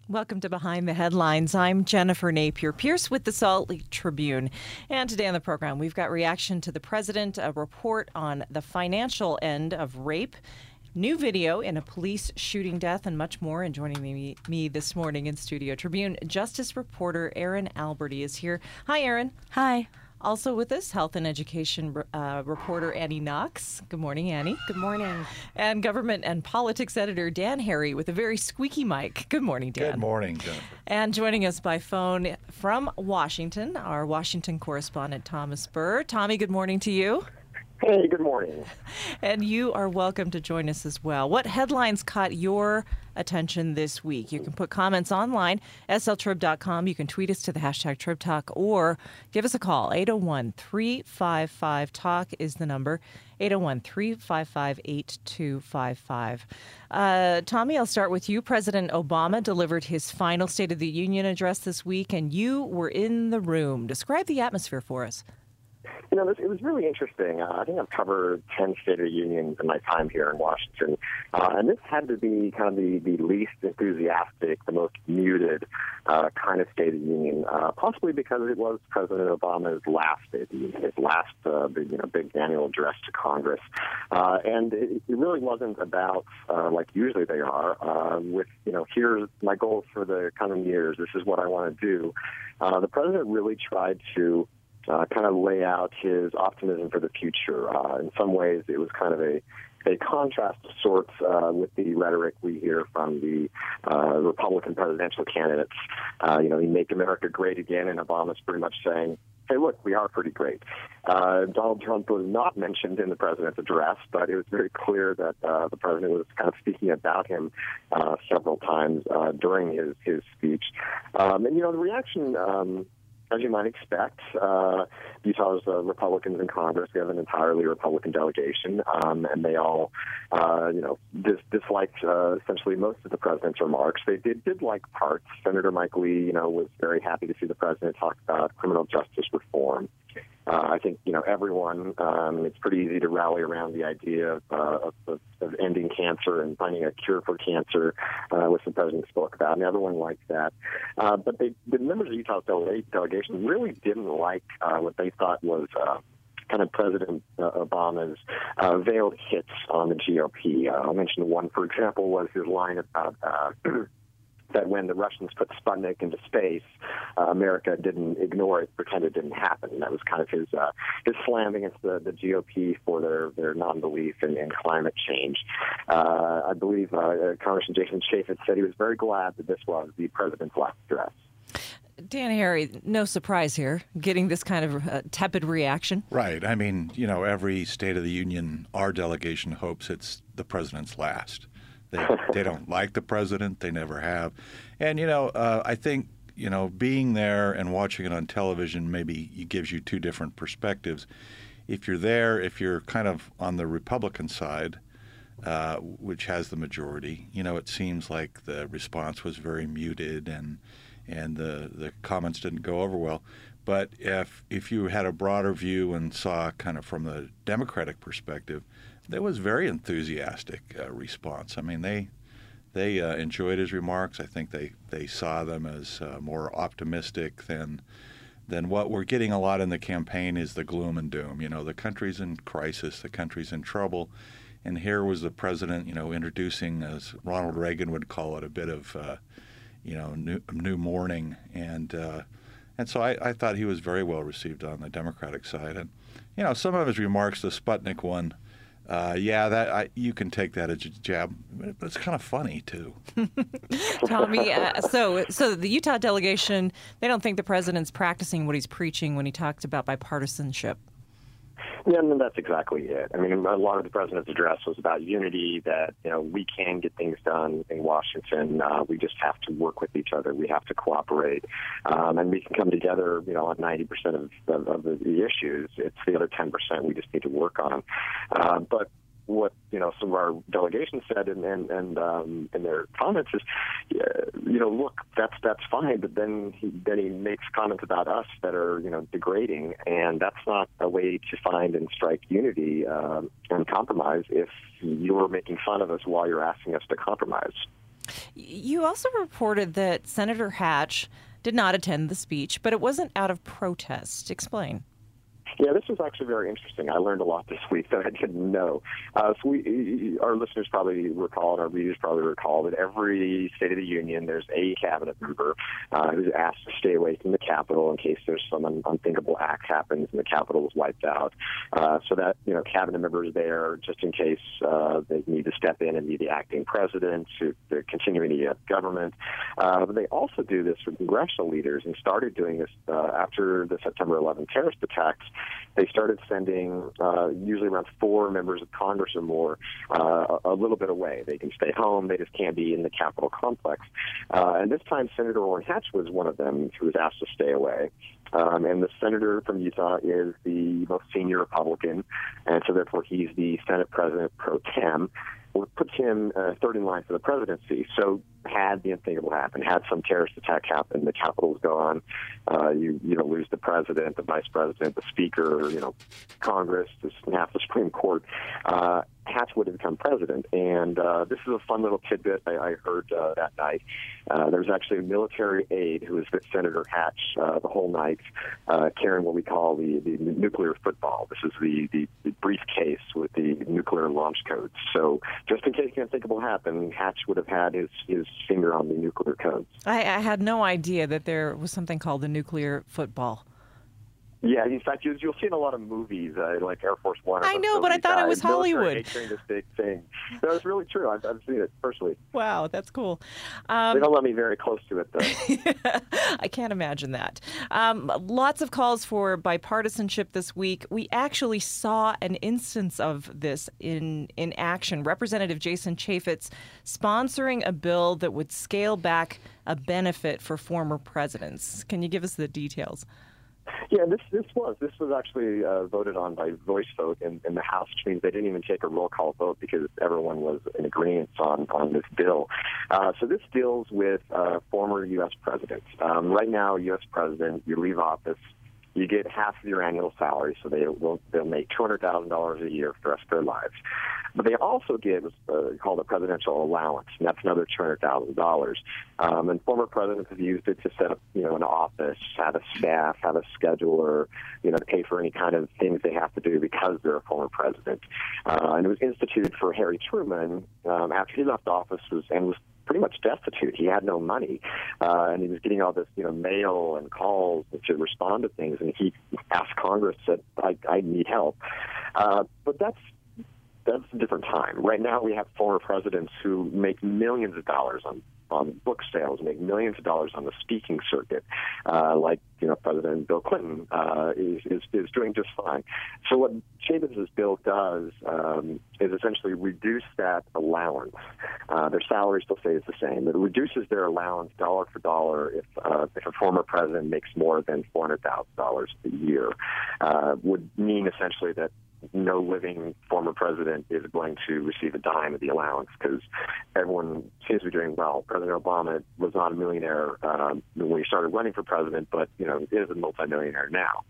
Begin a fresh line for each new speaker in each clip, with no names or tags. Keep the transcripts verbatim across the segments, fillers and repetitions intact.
Welcome to Behind the Headlines. I'm Jennifer Napier-Pierce with the Salt Lake Tribune. And today on the program, we've got reaction to the president, a report on the financial end of rape, new video in a police shooting death, and much more. And joining me, me this morning in Studio Tribune, Justice reporter Erin Alberty is here. Hi, Erin.
Hi.
Also with us, health and education uh, reporter Annie Knox. Good morning, Annie.
Good morning.
And government and politics editor Dan Harry with a very squeaky mic. Good morning, Dan.
Good morning, Jennifer.
And joining us by phone from Washington, our Washington correspondent Thomas Burr. Tommy, good morning to you.
Hey, good morning.
And you are welcome to join us as well. What headlines caught your attention this week? You can put comments online, S L trib dot com. You can tweet us to the hashtag TribTalk or give us a call. eight oh one, three five five, talk is the number. eight oh one, three five five, eight two five five. Uh, Tommy, I'll start with you. President Obama delivered his final State of the Union address this week, and you were in the room. Describe the atmosphere for us.
You know, this, it was really interesting. Uh, I think I've covered ten State of the Unions in my time here in Washington, uh, and this had to be kind of the, the least enthusiastic, the most muted uh, kind of State of the Union, uh, possibly because it was President Obama's last State of the Union, his last uh, big, you know, big annual address to Congress. Uh, and it, it really wasn't about, uh, like usually they are, uh, with, you know, here's my goals for the coming years, this is what I want to do. Uh, the president really tried to Uh, kind of lay out his optimism for the future. Uh, in some ways, it was kind of a, a contrast of sorts uh, with the rhetoric we hear from the uh, Republican presidential candidates. Uh, you know, you make America great again, and Obama's pretty much saying, hey, look, we are pretty great. Uh, Donald Trump was not mentioned in the president's address, but it was very clear that uh, the president was kind of speaking about him uh, several times uh, during his, his speech. Um, and, you know, the reaction... Um, As you might expect, uh, Utah's uh, Republicans in Congress, we have an entirely Republican delegation, um, and they all, uh, you know, dis- disliked uh, essentially most of the president's remarks. They did, did like parts. Senator Mike Lee, you know, was very happy to see the president talk about criminal justice reform. Uh, I think, you know, everyone, um, it's pretty easy to rally around the idea of, uh, of, of ending cancer and finding a cure for cancer, uh, which the president spoke about, and everyone liked that. Uh, but they, the members of Utah's dele- delegation really didn't like uh, what they thought was uh, kind of President uh, Obama's uh, veiled hits on the G O P. Uh, I'll mention one, for example, was his line about uh, that when the Russians put Sputnik into space, uh, America didn't ignore it, pretend it didn't happen. And that was kind of his uh, his slam against the, the G O P for their, their non-belief in, in climate change. Uh, I believe uh, Congressman Jason Chaffetz said he was very glad that this was the president's last address.
Dan Harry, no surprise here, getting this kind of uh, tepid reaction.
Right. I mean, you know, every State of the Union, our delegation hopes it's the president's last. They, they don't like the president. They never have. And, you know, uh, I think, you know, being there and watching it on television maybe gives you two different perspectives. If you're there, if you're kind of on the Republican side, uh, which has the majority, you know, it seems like the response was very muted and and the, the comments didn't go over well. But if if you had a broader view and saw kind of from the Democratic perspective, there was very enthusiastic uh, response. I mean, they they uh, enjoyed his remarks. I think they, they saw them as uh, more optimistic than than what we're getting a lot in the campaign is the gloom and doom. You know, the country's in crisis, the country's in trouble, and here was the president, you know, introducing, as Ronald Reagan would call it, a bit of, uh, you know, new, new morning. And uh, and so I, I thought he was very well received on the Democratic side. And, you know, some of his remarks, the Sputnik one, Uh, yeah, that I, you can take that as a jab, but it's kind of funny too.
Tommy, uh, so so the Utah delegation, they don't think the president's practicing what he's preaching when he talked about bipartisanship.
Yeah, and that's exactly it. I mean, a lot of the president's address was about unity, that, you know, we can get things done in Washington. Uh, we just have to work with each other. We have to cooperate. Um, and we can come together, you know, on ninety percent of, of, of the issues. It's the other ten percent we just need to work on. Uh, but what, you know, some of our delegation said and, and, and um, in their comments is, uh, you know, look, that's that's fine, but then he, then he makes comments about us that are, you know, degrading, and that's not a way to find and strike unity uh, and compromise if you're making fun of us while you're asking us to compromise.
You also reported that Senator Hatch did not attend the speech, but it wasn't out of protest. Explain.
Yeah, this was actually very interesting. I learned a lot this week that I didn't know. Uh, so we, our listeners probably recall, and our readers probably recall, that every State of the Union, there's a cabinet member uh, who's asked to stay away from the Capitol in case there's some un- unthinkable act happens and the Capitol is wiped out. Uh, so that, you know, cabinet members there just in case uh, they need to step in and be the acting president to, to continue any uh, government. Uh, but they also do this for congressional leaders and started doing this uh, after the September eleventh terrorist attacks. They started sending uh, usually around four members of Congress or more uh, a little bit away. They can stay home. They just can't be in the Capitol complex. Uh, and this time, Senator Orrin Hatch was one of them who was asked to stay away. Um, and the senator from Utah is the most senior Republican, and so therefore he's the Senate President pro tem, which puts him uh, third in line for the presidency. So had the unthinkable happen, had some terrorist attack happen, the Capitol's gone, uh, you you know lose the president, the vice president, the speaker, you know, Congress, this, half the Supreme Court. Uh, Hatch would have become president, and uh, this is a fun little tidbit I, I heard uh, that night. Uh, there was actually a military aide who was with Senator Hatch uh, the whole night, uh, carrying what we call the, the nuclear football. This is the, the, the briefcase with the nuclear launch codes. So just in case the unthinkable happened, Hatch would have had his, his finger on the nuclear codes.
I, I had no idea that there was something called the nuclear football.
Yeah, in fact, you'll, you'll see in a lot of movies, uh, like Air Force One.
I know, but I thought it was Hollywood.
Doing this big thing. No, it's really true. I've, I've seen it personally.
Wow, that's cool. Um,
they don't let me very close to it, though.
I can't imagine that. Um, lots of calls for bipartisanship this week. We actually saw an instance of this in, in action. Representative Jason Chaffetz sponsoring a bill that would scale back a benefit for former presidents. Can you give us the details?
Yeah, this this was this was actually uh, voted on by voice vote in, in the House, which means they didn't even take a roll call vote because everyone was in agreement on, on this bill. Uh, so this deals with uh, former U S presidents. Um, right now, U S president, you leave office, you get half of your annual salary, so they will they'll make two hundred thousand dollars a year for the rest of their lives. But they also get what's uh, called a presidential allowance, and that's another two hundred thousand dollars. Um, and former presidents have used it to set up, you know, an office, have a staff, have a scheduler, you know, to pay for any kind of things they have to do because they're a former president. Uh, and it was instituted for Harry Truman um, after he left office was and was pretty much destitute. He had no money, uh, and he was getting all this, you know, mail and calls to respond to things. And he asked Congress, said, "I, I need help." Uh, but that's that's a different time. Right now, we have former presidents who make millions of dollars on on book sales, make millions of dollars on the speaking circuit, uh, like, you know, President Bill Clinton uh, is, is is doing just fine. So what Chaffetz's bill does um, is essentially reduce that allowance. Uh, their salary still stays the same, but it reduces their allowance dollar for dollar if uh, if a former president makes more than four hundred thousand dollars a year. Uh, would mean essentially that no living former president is going to receive a dime of the allowance because everyone seems to be doing well. President Obama was not a millionaire um, when he started running for president, but, you know, is a multimillionaire now.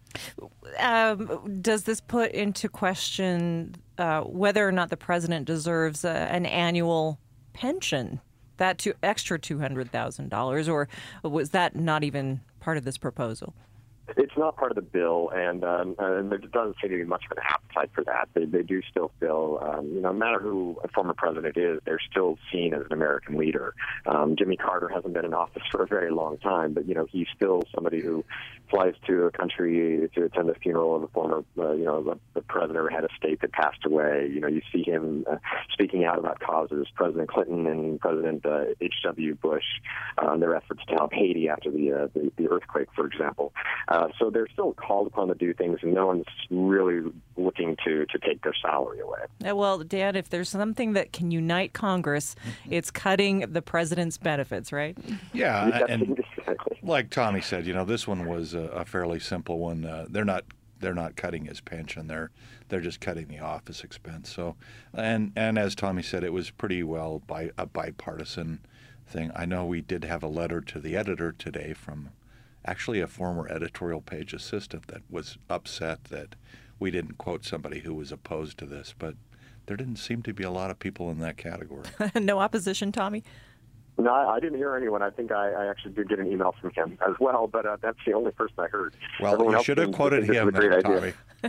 Um, does this put into question uh, whether or not the president deserves a, an annual pension, that two, extra two hundred thousand dollars, or was that not even part of this proposal?
It's not part of the bill, and, um, and there doesn't seem to be much of an appetite for that. They, they do still feel, um, you know, no matter who a former president is, they're still seen as an American leader. Um, Jimmy Carter hasn't been in office for a very long time, but, you know, he's still somebody who flies to a country to attend the funeral of a former, uh, you know, the, the president or head of state that passed away. You know, you see him uh, speaking out about causes. President Clinton and President uh, H W Bush, uh, their efforts to help Haiti after the, uh, the, the earthquake, for example. Uh, so they're still called upon to do things, and no one's really looking to, to take their salary away.
Well, Dan, if there's something that can unite Congress, it's cutting the president's benefits, right?
Yeah,
Yeah,
and
exactly.
like Tommy said, you know, this one was a, a fairly simple one. Uh, they're not they're not cutting his pension; they're they're just cutting the office expense. So, and and as Tommy said, it was pretty well by a bipartisan thing. I know we did have a letter to the editor today from actually a former editorial page assistant that was upset that we didn't quote somebody who was opposed to this, but there didn't seem to be a lot of people in that category.
No opposition, Tommy?
No, I didn't hear anyone. I think I, I actually did get an email from him as well, but uh, that's the only person I heard.
Well,
Everyone
you
else
should have
seems to
quoted
think this is
him,
a
then,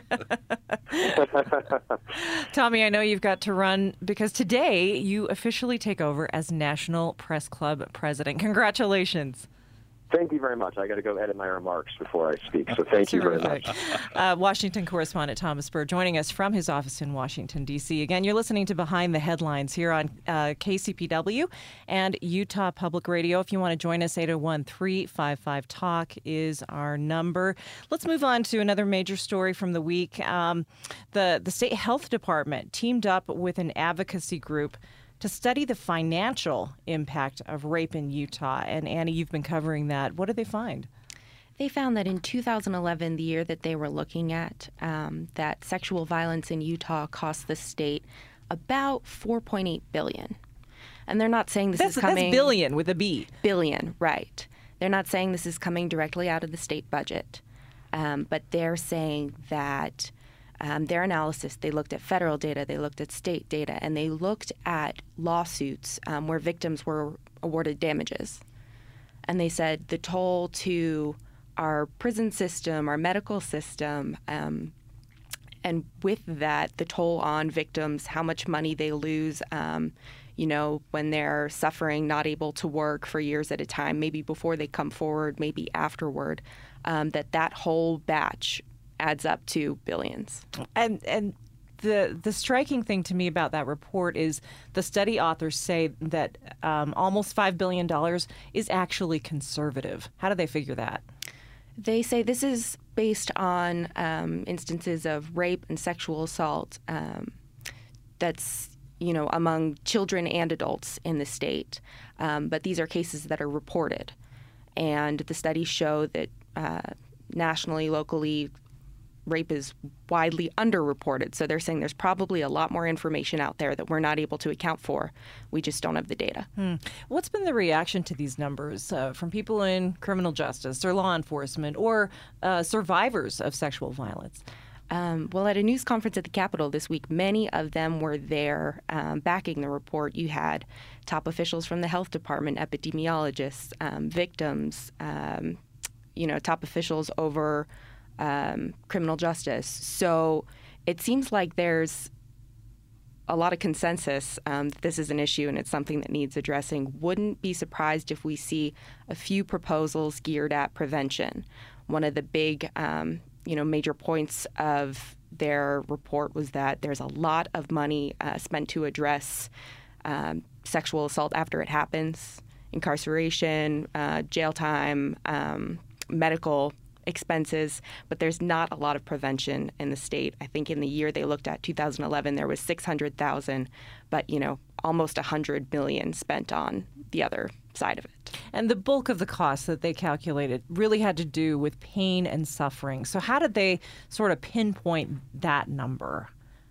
great
Tommy.
Tommy, I know you've got to run because today you officially take over as National Press Club president. Congratulations.
Thank you very much. I got to go edit my remarks before I speak, so thank you very much.
Uh, Washington correspondent Thomas Burr joining us from his office in Washington, D C Again, you're listening to Behind the Headlines here on uh, K C P W and Utah Public Radio. If you want to join us, eight oh one, three five five, talk is our number. Let's move on to another major story from the week. Um, the, the State Health Department teamed up with an advocacy group to study the financial impact of rape in Utah. And Annie, you've been covering that. What did they find?
They found that in two thousand eleven, the year that they were looking at, um, that sexual violence in Utah cost the state about four point eight billion dollars. And they're not saying this
that's,
is coming...
That's billion with a B.
Billion, right. They're not saying this is coming directly out of the state budget. Um, but they're saying that Um, their analysis, they looked at federal data, they looked at state data, and they looked at lawsuits um, where victims were awarded damages. And they said the toll to our prison system, our medical system, um, and with that, the toll on victims, how much money they lose, um, you know, when they're suffering, not able to work for years at a time, maybe before they come forward, maybe afterward, um, that that whole batch adds up to billions.
And and the the striking thing to me about that report is the study authors say that um, almost five billion dollars is actually conservative. How do they figure that?
They say this is based on um, instances of rape and sexual assault um, that's, you know, among children and adults in the state. Um, but these are cases that are reported. And the studies show that uh, nationally, locally, rape is widely underreported. So they're saying there's probably a lot more information out there that we're not able to account for. We just don't have the data.
Hmm. What's been the reaction to these numbers uh, from people in criminal justice or law enforcement or uh, survivors of sexual violence?
Um, well, at a news conference at the Capitol this week, many of them were there um, backing the report. You had top officials from the health department, epidemiologists, um, victims, um, you know, top officials over Um, criminal justice. So it seems like there's a lot of consensus um, that this is an issue and it's something that needs addressing. Wouldn't be surprised if we see a few proposals geared at prevention. One of the big, um, you know, major points of their report was that there's a lot of money uh, spent to address um, sexual assault after it happens, incarceration, uh, jail time, um, medical expenses, but there's not a lot of prevention in the state. I think in the year they looked at, two thousand eleven, there was six hundred thousand, but, you know, almost one hundred million spent on the other side of it.
And the bulk of the costs that they calculated really had to do with pain and suffering. So how did they sort of pinpoint that number?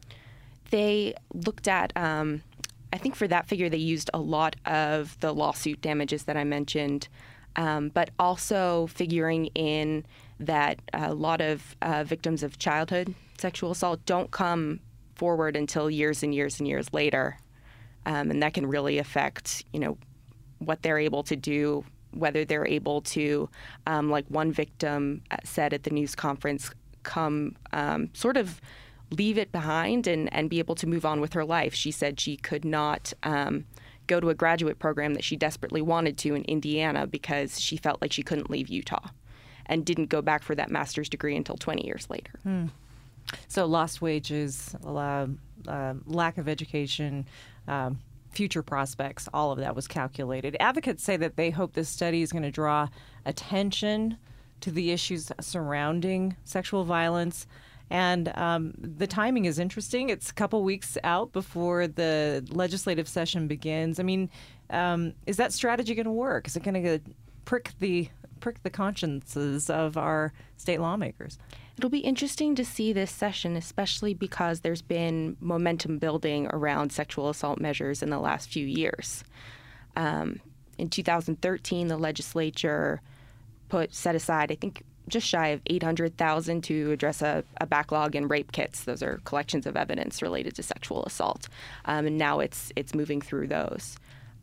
They looked at, um, I think for that figure, they used a lot of the lawsuit damages that I mentioned, um, but also figuring in that a lot of uh, victims of childhood sexual assault don't come forward until years and years and years later. Um, and that can really affect, you know, what they're able to do, whether they're able to, um, like one victim said at the news conference, come um, sort of leave it behind and, and be able to move on with her life. She said she could not um, go to a graduate program that she desperately wanted to in Indiana because she felt like she couldn't leave Utah, and didn't go back for that master's degree until twenty years later.
Hmm. So lost wages, uh, uh, lack of education, um, future prospects, all of that was calculated. Advocates say that they hope this study is going to draw attention to the issues surrounding sexual violence. And um, the timing is interesting. It's a couple weeks out before the legislative session begins. I mean, um, is that strategy going to work? Is it going to prick the prick the consciences of our state lawmakers?
It'll be interesting to see this session, especially because there's been momentum building around sexual assault measures in the last few years. Um, in two thousand thirteen, the legislature put set aside, I think, just shy of eight hundred thousand dollars to address a, a backlog in rape kits. Those are collections of evidence related to sexual assault. Um, and now it's it's moving through those.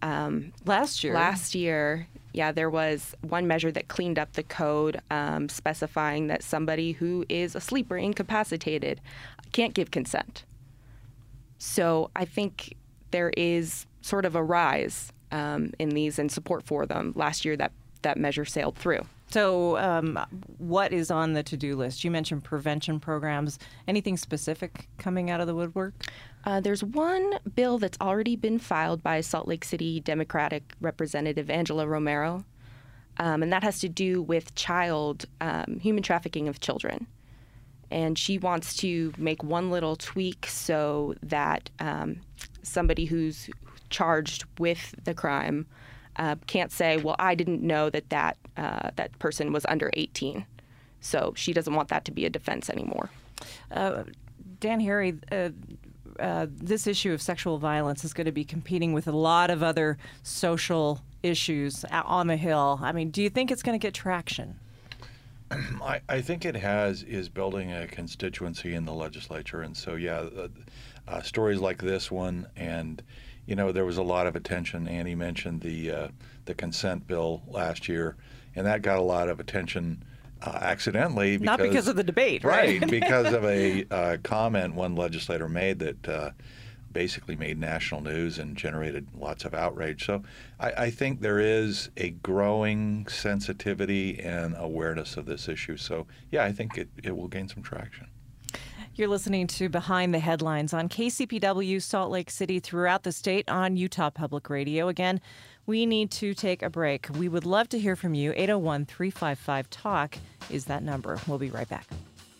Um,
last year.
Last year, yeah, there was one measure that cleaned up the code, um, specifying that somebody who is asleep or incapacitated can't give consent. So I think there is sort of a rise um, in these and support for them. Last year, that, that measure sailed through.
So um, what is on the to-do list? You mentioned prevention programs. Anything specific coming out of the woodwork?
Uh, there's one bill that's already been filed by Salt Lake City Democratic Representative Angela Romero, um, and that has to do with child um, human trafficking of children. And she wants to make one little tweak so that um, somebody who's charged with the crime uh, can't say, well, I didn't know that that, uh, that person was under eighteen. So she doesn't want that to be a defense anymore.
Uh, Dan Harry, uh, uh, this issue of sexual violence is going to be competing with a lot of other social issues on the Hill. I mean, do you think it's going to get traction?
I, I think it has is building a constituency in the legislature. And so, yeah, uh, uh, stories like this one, and, you know, there was a lot of attention. Annie mentioned the uh, the consent bill last year, and that got a lot of attention uh, accidentally. Because,
Not because of the debate, right?
Right, because of a uh, comment one legislator made that uh, basically made national news and generated lots of outrage. So I, I think there is a growing sensitivity and awareness of this issue. So, yeah, I think it, it will gain some traction.
You're listening to Behind the Headlines on K C P W, Salt Lake City, throughout the state on Utah Public Radio. Again, we need to take a break. We would love to hear from you. eight oh one, three five five, talk is that number. We'll be right back.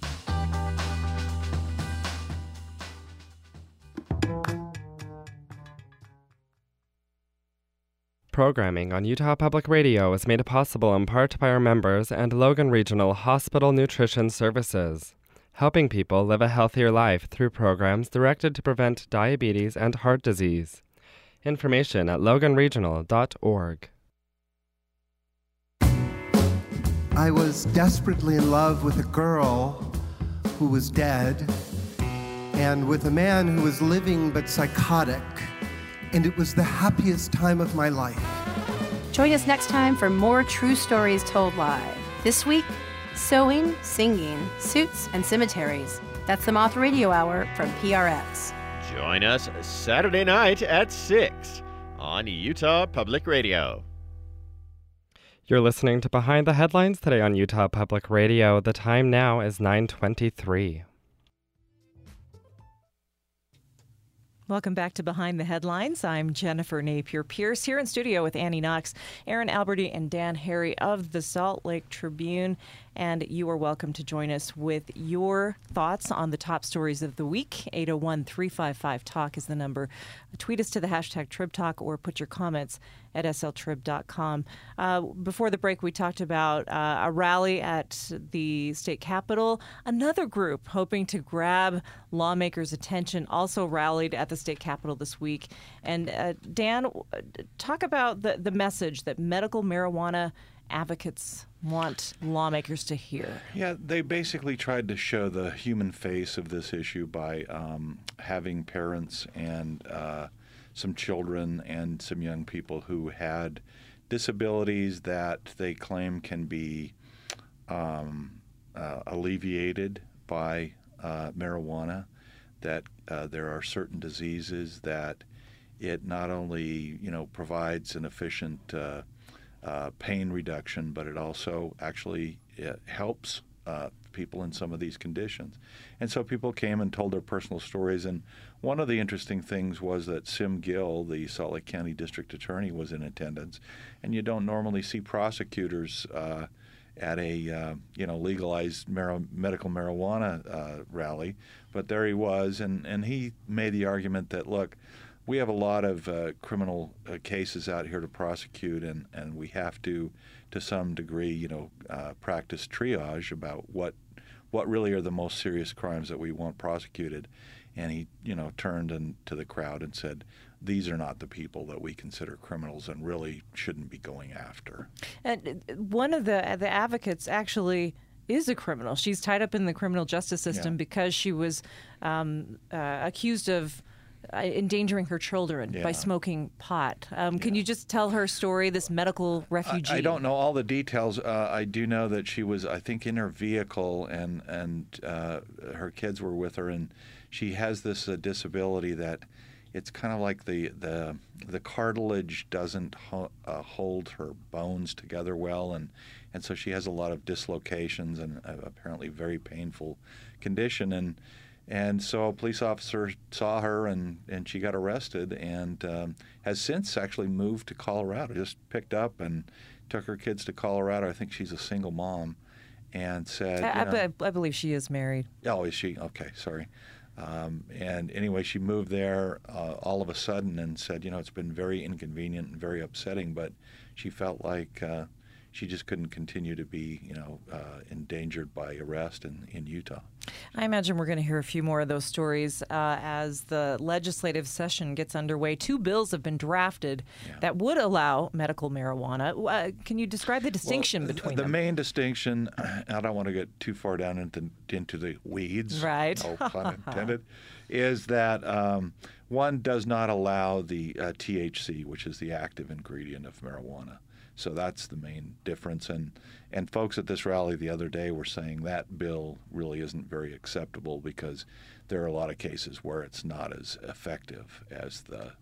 Programming on Utah Public Radio is made possible in part by our members and Logan Regional Hospital Nutrition Services, helping people live a healthier life through programs directed to prevent diabetes and heart disease. Information at logan regional dot org.
I was desperately in love with a girl who was dead and with a man who was living but psychotic, and it was the happiest time of my life.
Join us next time for more true stories told live. This week, sewing, singing, suits, and cemeteries. That's the Moth Radio Hour from P R X.
Join us Saturday night at six on Utah Public Radio.
You're listening to Behind the Headlines today on Utah Public Radio. The time now is nine twenty-three.
Welcome back to Behind the Headlines. I'm Jennifer Napier-Pierce here in studio with Annie Knox, Aaron Alberti, and Dan Harry of the Salt Lake Tribune. And you are welcome to join us with your thoughts on the top stories of the week. eight oh one, three five five, talk is the number. Tweet us to the hashtag TribTalk or put your comments at S L trib dot com. Uh, before the break, we talked about uh, a rally at the state capitol. Another group hoping to grab lawmakers' attention also rallied at the state capitol this week. And uh, Dan, talk about the, the message that medical marijuana advocates want lawmakers to hear.
Yeah, they basically tried to show the human face of this issue by um, having parents and uh, some children and some young people who had disabilities that they claim can be um, uh, alleviated by uh, marijuana, that uh, there are certain diseases that it not only, you know, provides an efficient uh, Uh, pain reduction, but it also actually it helps uh, people in some of these conditions. And so people came and told their personal stories. And one of the interesting things was that Sim Gill, the Salt Lake County District Attorney, was in attendance. And you don't normally see prosecutors uh, at a uh, you know legalized mar- medical marijuana uh, rally, but there he was, and, and he made the argument that, look, we have a lot of uh, criminal uh, cases out here to prosecute, and, and we have to, to some degree, you know, uh, practice triage about what what really are the most serious crimes that we want prosecuted. And he, you know, turned and, to the crowd and said, these are not the people that we consider criminals and really shouldn't be going after. And
one of the the advocates actually is a criminal. She's tied up in the criminal justice system yeah. because she was um, uh, accused of uh, endangering her children
Yeah.
by smoking pot. Um, can you just tell her story, this medical refugee?
I, I don't know all the details. Uh, I do know that she was, I think, in her vehicle, and and uh, her kids were with her, and she has this uh, disability that it's kind of like the the the cartilage doesn't ho- uh, hold her bones together well, and and so she has a lot of dislocations and uh, apparently very painful condition, and. And so a police officer saw her, and, and she got arrested, and um, has since actually moved to Colorado. Just picked up and took her kids to Colorado. I think she's a single mom, and said,
I,
you know,
I, be- I believe she is married.
oh, is she? Okay, sorry. Um, and anyway, she moved there uh, all of a sudden and said, you know, it's been very inconvenient and very upsetting, but she felt like uh, she just couldn't continue to be, you know, uh, endangered by arrest in, in Utah.
I imagine we're going to hear a few more of those stories uh, as the legislative session gets underway. Two bills have been drafted
Yeah.
that would allow medical marijuana. Uh, can you describe the distinction
Well,
between
the
them?
main distinction, I don't want to get too far down into into the weeds,
Right.
no pun intended, is that um, one does not allow the uh, T H C, which is the active ingredient of marijuana. So that's the main difference. And and folks at this rally the other day were saying that bill really isn't very acceptable because there are a lot of cases where it's not as effective as the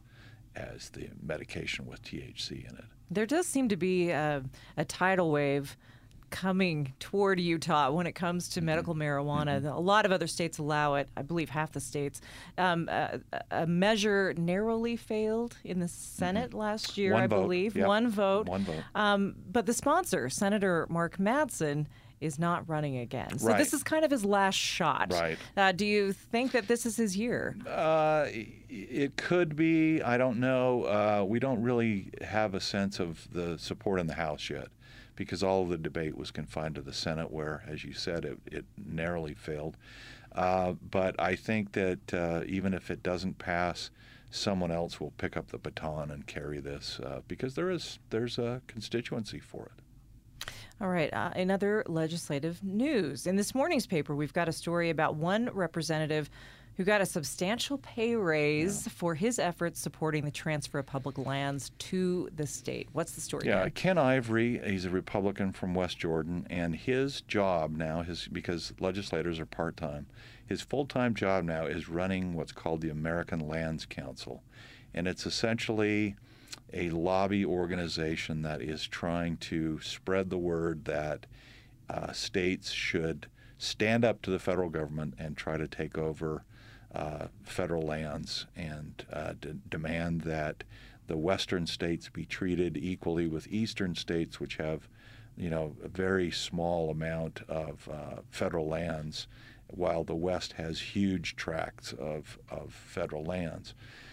as the medication with T H C in it.
There does seem to be a, a tidal wave coming toward Utah when it comes to medical marijuana.
Mm-hmm.
A lot of other states allow it. I believe half the states. Um, a, a measure narrowly failed in the Senate
Mm-hmm.
last year,
One
I
vote.
believe.
Yep.
One vote.
One vote.
Um, but the sponsor, Senator Mark Madsen, is not running again. So
Right.
this is kind of his last shot.
Right.
Uh, do you think that this is his year?
Uh, it could be. I don't know. Uh, we don't really have a sense of the support in the House yet because all of the debate was confined to the Senate where, as you said, it, it narrowly failed. Uh, but I think that uh, even if it doesn't pass, someone else will pick up the baton and carry this uh, because there is there's a constituency for it.
All right. Uh, in other legislative news, in this morning's paper, we've got a story about one representative who got a substantial pay raise yeah. for his efforts supporting the transfer of public lands to the state. What's the story?
Yeah,
Dan?
Ken Ivory, he's a Republican from West Jordan, and his job now, his because legislators are part-time, his full-time job now is running what's called the American Lands Council. And it's essentially a lobby organization that is trying to spread the word that uh, states should stand up to the federal government and try to take over uh, federal lands and uh, d- demand that the western states be treated equally with eastern states, which have, you know, a very small amount of uh, federal lands, while the West has huge tracts of, of federal lands.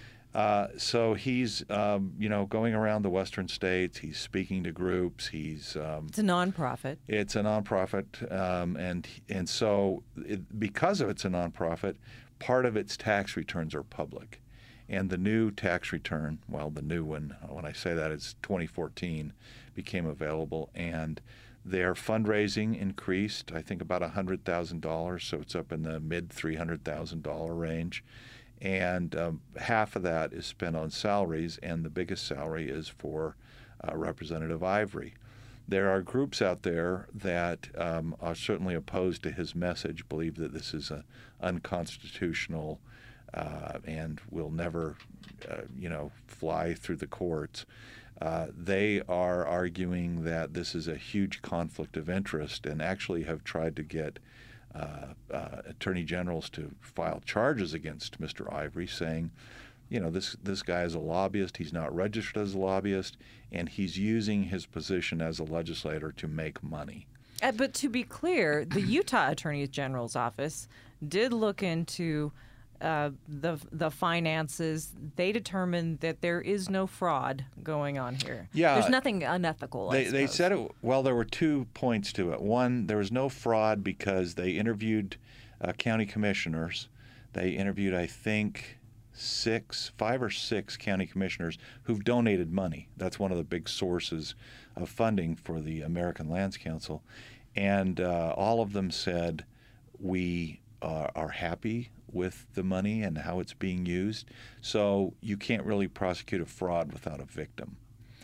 Uh, so he's, um, you know, going around the western states. He's speaking to groups. He's um,
it's a nonprofit.
It's a nonprofit, um, and and so it, because of it's a nonprofit, part of its tax returns are public, and the new tax return, well, the new one, when I say that, it's twenty fourteen, became available, and their fundraising increased, I think, about one hundred thousand dollars, so it's up in the mid three hundred thousand dollars range. And um, half of that is spent on salaries, and the biggest salary is for uh, Representative Ivory. There are groups out there that um, are certainly opposed to his message, believe that this is a unconstitutional uh, and will never, uh, you know, fly through the courts. Uh, they are arguing that this is a huge conflict of interest and actually have tried to get Uh, uh, attorney generals to file charges against Mister Ivory, saying, you know, this this guy is a lobbyist, he's not registered as a lobbyist, and he's using his position as a legislator to make money.
Uh, but to be clear, the Utah Attorney General's office did look into uh, the the finances. They determined that there is no fraud going on here.
Yeah,
there's nothing unethical.
They
I
they
suppose.
said it. Well, there were two points to it. One, there was no fraud because they interviewed uh, county commissioners. They interviewed, I think, six, five or six county commissioners who've donated money. That's one of the big sources of funding for the American Lands Council, and uh, all of them said we uh, are happy with the money and how it's being used. So you can't really prosecute a fraud without a victim.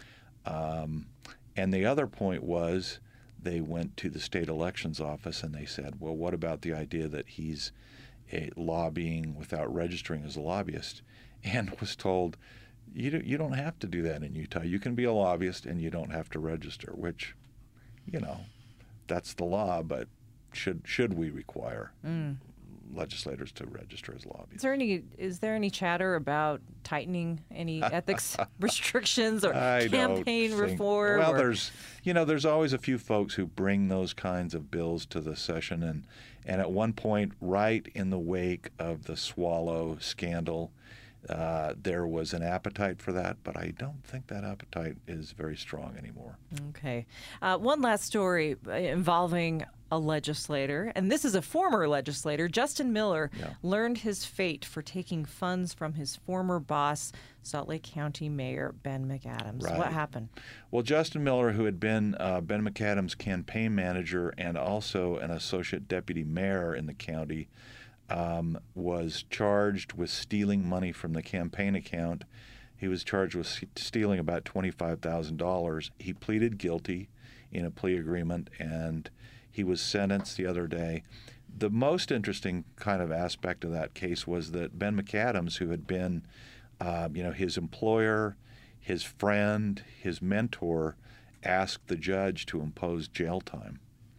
Um, and the other point was they went to the state elections office and they said, well, what about the idea that he's a lobbying without registering as a lobbyist? And was told, you don't, you don't have to do that in Utah. You can be a lobbyist and you don't have to register, which, you know, that's the law, but should should we require mm. legislators to register as lobbyists?
Is there any is there any chatter about tightening any ethics restrictions or
I
campaign
don't think,
reform?
Well,
or...
there's you know there's always a few folks who bring those kinds of bills to the session, and and at one point, right in the wake of the Swallow scandal, Uh, there was an appetite for that, but I don't think that appetite is very strong anymore.
Okay. Uh, one last story involving a legislator, and this is a former legislator. Justin Miller yeah. learned his fate for taking funds from his former boss, Salt Lake County Mayor Ben McAdams.
Right.
What happened?
Well, Justin Miller, who had been uh, Ben McAdams' campaign manager and also an associate deputy mayor in the county, Um, was charged with stealing money from the campaign account. He was charged with stealing about twenty-five thousand dollars. He pleaded guilty in a plea agreement, and he was sentenced the other day. The most interesting kind of aspect of that case was that Ben McAdams, who had been, uh, you know, his employer, his friend, his mentor, asked the judge to impose jail time.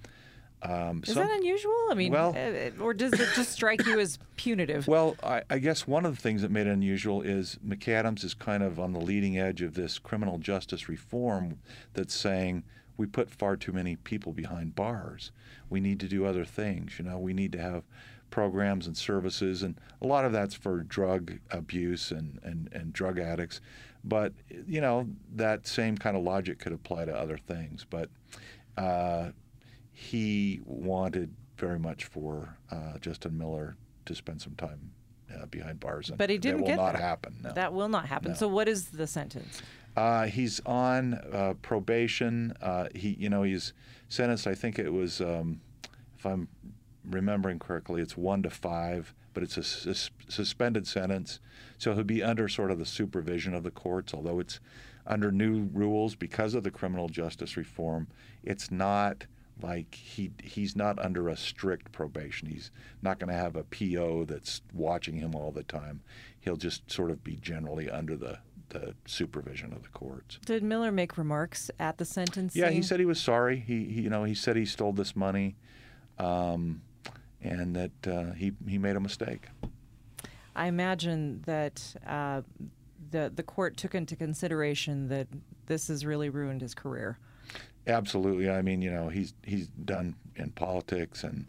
Um,
Is
some,
that unusual? I mean,
well,
uh, or does it just strike you as punitive?
Well, I, I guess one of the things that made it unusual is McAdams is kind of on the leading edge of this criminal justice reform that's saying we put far too many people behind bars. We need to do other things. You know, we need to have programs and services, and a lot of that's for drug abuse and, and, and drug addicts. But, you know, that same kind of logic could apply to other things. But uh, he wanted very much for uh, Justin Miller to spend some time uh, behind bars. And
but he didn't
that will
get
not
that.
happen. No.
That will not happen.
No.
So what is the sentence?
Uh, he's on uh, probation. Uh, he, you know, he's sentenced. I think it was, um, if I'm remembering correctly, it's one to five, but it's a sus- suspended sentence. So he'll be under sort of the supervision of the courts, although it's under new rules because of the criminal justice reform. It's not like he he's not under a strict probation. He's not going to have a P O that's watching him all the time. He'll just sort of be generally under the, the supervision of the courts.
Did Miller make remarks at the sentencing?
Yeah, he said he was sorry. He, he you know he said he stole this money, um, and that uh, he he made a mistake.
I imagine that uh, the the court took into consideration that this has really ruined his career.
Absolutely. I mean, you know, he's he's done in politics, and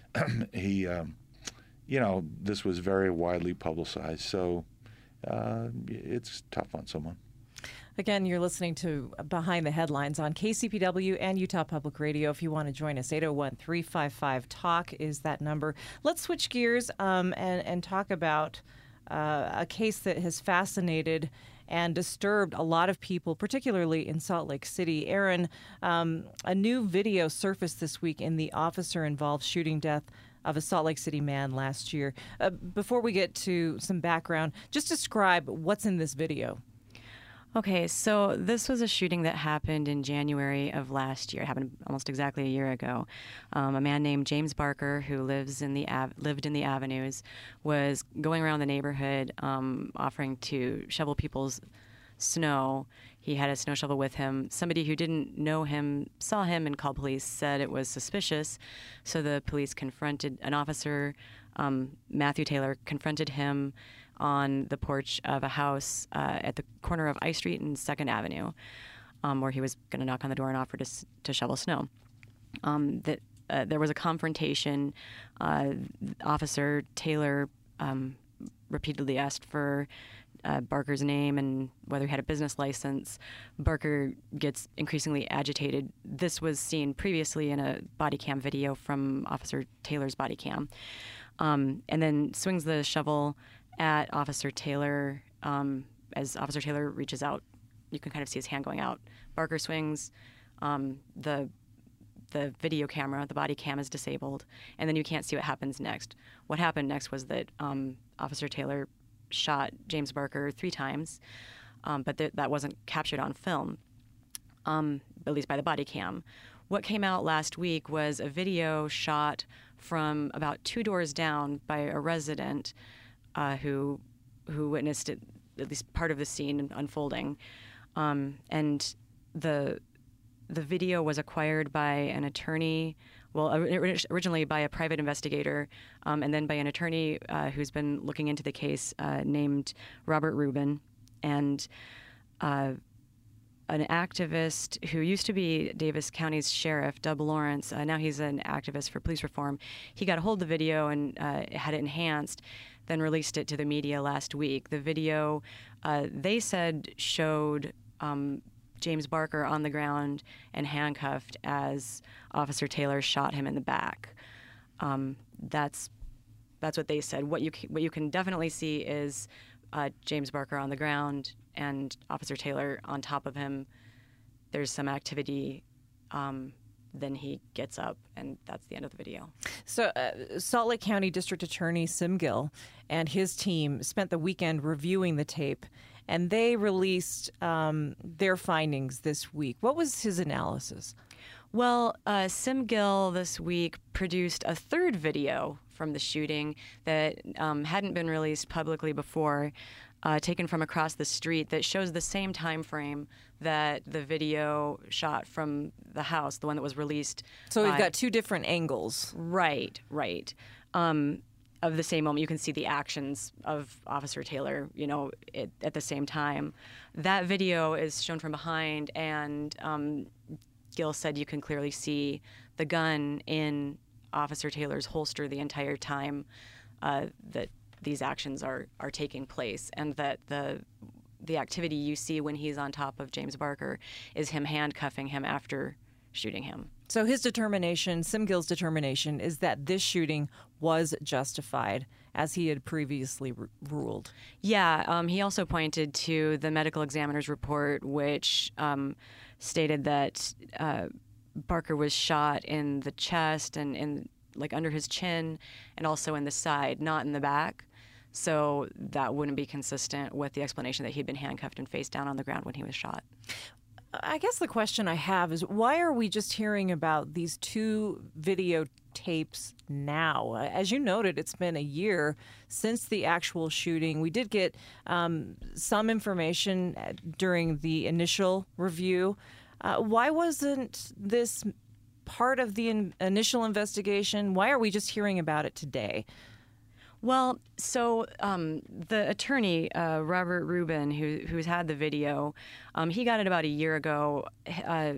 he, um, you know, this was very widely publicized. So uh, it's tough on someone.
Again, you're listening to Behind the Headlines on K C P W and Utah Public Radio. If you want to join us, eight oh one, three five five, talk is that number. Let's switch gears um, and, and talk about uh, a case that has fascinated and disturbed a lot of people, particularly in Salt Lake City. Aaron, um, a new video surfaced this week in the officer-involved shooting death of a Salt Lake City man last year. Uh, before we get to some background, just describe what's in this video.
Okay, so this was a shooting that happened in January of last year. It happened almost exactly a year ago. Um, a man named James Barker, who lives in the av- lived in the Avenues, was going around the neighborhood um, offering to shovel people's snow. He had a snow shovel with him. Somebody who didn't know him saw him and called police, said it was suspicious. So the police confronted an officer, um, Matthew Taylor, confronted him on the porch of a house uh, at the corner of I Street and second Avenue, um, where he was going to knock on the door and offer to, to shovel snow. Um, that uh, there was a confrontation. Uh, Officer Taylor um, repeatedly asked for uh, Barker's name and whether he had a business license. Barker gets increasingly agitated. This was seen previously in a body cam video from Officer Taylor's body cam. Um, and then swings the shovel at Officer Taylor. Um, as Officer Taylor reaches out, you can kind of see his hand going out. Barker swings. Um, the the video camera, the body cam is disabled, and then you can't see what happens next. What happened next was that um, Officer Taylor shot James Barker three times, um, but th- that wasn't captured on film, um, at least by the body cam. What came out last week was a video shot from about two doors down by a resident uh, who who witnessed it, at least part of the scene unfolding, um, and the the video was acquired by an attorney. Well, originally by a private investigator, um, and then by an attorney uh, who's been looking into the case uh, named Robert Rubin, and uh, an activist who used to be Davis County's sheriff, Dub Lawrence. Uh, now he's an activist for police reform. He got a hold of the video and uh, had it enhanced, then released it to the media last week. The video, uh, they said, showed um, James Barker on the ground and handcuffed as Officer Taylor shot him in the back. Um, that's that's what they said. What you can, what you can definitely see is uh, James Barker on the ground and Officer Taylor on top of him. There's some activity. Um, then he gets up, and that's the end of the video.
So uh, Salt Lake County District Attorney Sim Gill and his team spent the weekend reviewing the tape, and they released um, their findings this week. What was his analysis?
Well, uh, Sim Gill this week produced a third video from the shooting that um, hadn't been released publicly before, uh, taken from across the street, that shows the same time frame that the video shot from the house, the one that was released.
So we've
by,
got two different angles.
Right, right. Um, of the same moment, you can see the actions of Officer Taylor, you know, it, at the same time. That video is shown from behind, and um, Gill said you can clearly see the gun in Officer Taylor's holster the entire time uh, that these actions are are taking place, and that the the activity you see when he's on top of James Barker is him handcuffing him after shooting him.
So his determination, Sim Gill's determination, is that this shooting was justified, as he had previously r- ruled.
Yeah, um, he also pointed to the medical examiner's report, which um, stated that uh, Barker was shot in the chest and in like under his chin, and also in the side, not in the back. So that wouldn't be consistent with the explanation that he'd been handcuffed and face down on the ground when he was shot.
I guess the question I have is, why are we just hearing about these two videotapes now? As you noted, it's been a year since the actual shooting. We did get um, some information during the initial review. Uh, why wasn't this part of the in- initial investigation? Why are we just hearing about it today?
Well, so um, the attorney, uh, Robert Rubin, who, who's had the video, um, he got it about a year ago. Uh,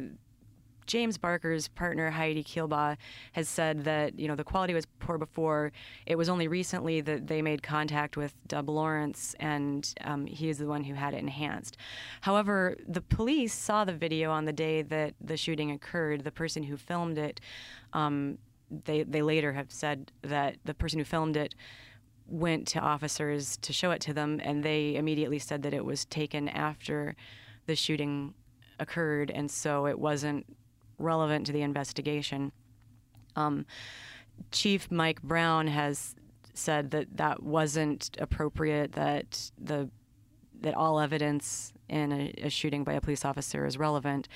James Barker's partner, Heidi Kielbaugh, has said that, you know, the quality was poor before. It was only recently that they made contact with Dub Lawrence, and um, he is the one who had it enhanced. However, the police saw the video on the day that the shooting occurred. The person who filmed it, um, they, they later have said that the person who filmed it went to officers to show it to them, and they immediately said that it was taken after the shooting occurred, and so it wasn't relevant to the investigation. Um, Chief Mike Brown has said that that wasn't appropriate, that the that all evidence in a, a shooting by a police officer is relevant,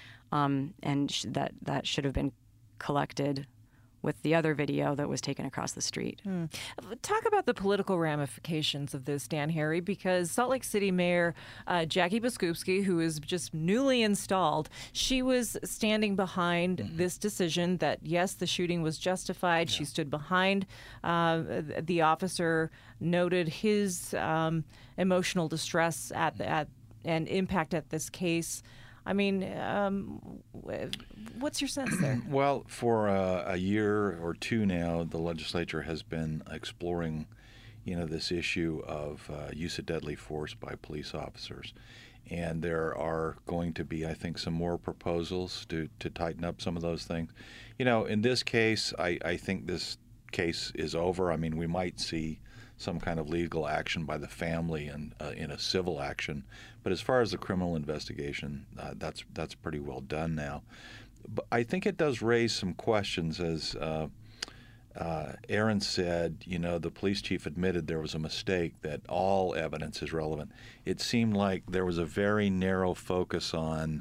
um, and sh- that that should have been collected with the other video that was taken across the street.
Hmm. Talk about the political ramifications of this, Dan Harry, because Salt Lake City Mayor uh, Jackie Biskupski, who is just newly installed, she was standing behind mm-hmm. this decision that, yes, the shooting was justified. Yeah. She stood behind uh, the officer, noted his um, emotional distress at, mm-hmm. at and impact at this case. I mean, um, what's your sense there?
Well, for uh, a year or two now, the legislature has been exploring, you know, this issue of uh, use of deadly force by police officers. And there are going to be, I think, some more proposals to, to tighten up some of those things. You know, in this case, I, I think this case is over. I mean, we might see some kind of legal action by the family and uh, in a civil action. But as far as the criminal investigation, uh, that's that's pretty well done now. but I think it does raise some questions, as uh, uh, Aaron said. You know, the police chief admitted there was a mistake, that all evidence is relevant. It seemed like there was a very narrow focus on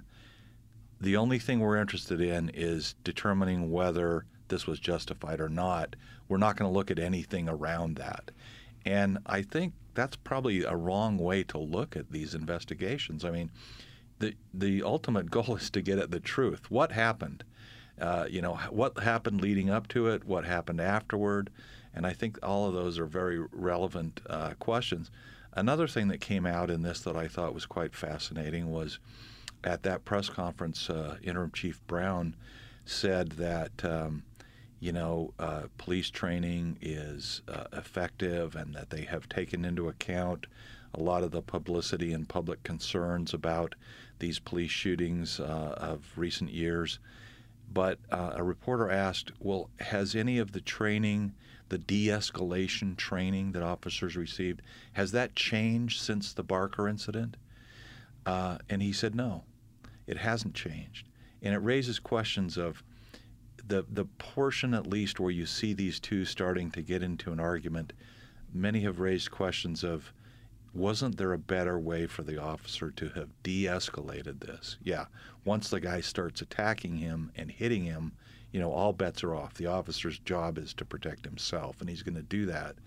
the only thing we're interested in is determining whether this was justified or not. We're not going to look at anything around that. And I think that's probably a wrong way to look at these investigations. I mean, the the ultimate goal is to get at the truth. What happened? Uh, you know, what happened leading up to it? What happened afterward? And I think all of those are very relevant uh, questions. Another thing that came out in this that I thought was quite fascinating was at that press conference, uh, Interim Chief Brown said that, um, you know, uh, police training is uh, effective and that they have taken into account a lot of the publicity and public concerns about these police shootings uh, of recent years. But uh, a reporter asked, well, has any of the training, the de-escalation training that officers received, has that changed since the Barker incident? Uh, and he said no, it hasn't changed. And it raises questions of the the portion, at least, where you see these two starting to get into an argument. Many have raised questions of, wasn't there a better way for the officer to have de-escalated this? Yeah, once the guy starts attacking him and hitting him, you know, all bets are off. The officer's job is to protect himself, and he's going to do that.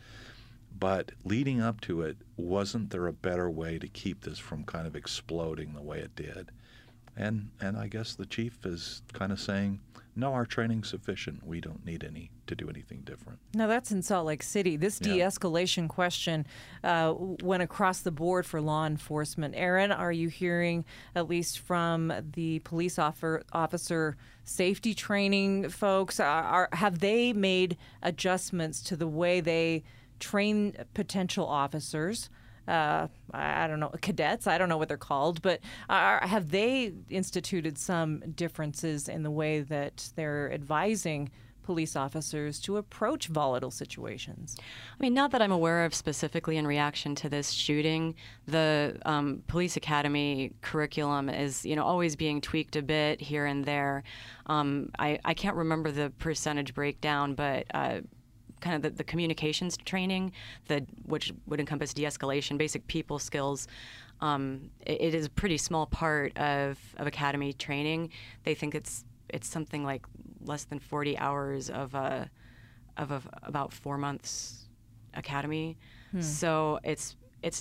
But leading up to it, wasn't there a better way to keep this from kind of exploding the way it did? And and I guess the chief is kind of saying, no, our training's sufficient. We don't need any to do anything different.
Now, that's in Salt Lake City. This de-escalation yeah. question uh, went across the board for law enforcement. Aaron, are you hearing, at least from the police offer, officer safety training folks, are, are, have they made adjustments to the way they train potential officers? Uh, I don't know, cadets, I don't know what they're called, but are, have they instituted some differences in the way that they're advising police officers to approach volatile situations?
I mean, not that I'm aware of specifically in reaction to this shooting. The um, police academy curriculum is, you know, always being tweaked a bit here and there. Um, I, I can't remember the percentage breakdown, but uh, kind of the, the communications training, the, which would encompass de-escalation, basic people skills. Um, it, it is a pretty small part of, of academy training. They think it's it's something like less than forty hours of a of a, about four months academy. Hmm. So it's it's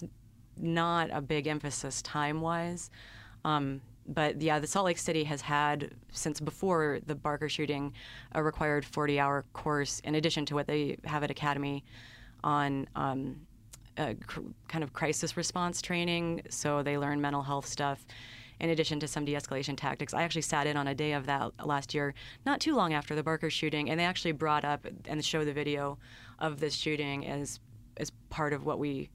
not a big emphasis time wise. Um, But yeah, the Salt Lake City has had, since before the Barker shooting, a required forty-hour course in addition to what they have at Academy on um, uh, cr- kind of crisis response training. So they learn mental health stuff in addition to some de-escalation tactics. I actually sat in on a day of that last year, not too long after the Barker shooting, and they actually brought up and showed the video of this shooting as as part of what we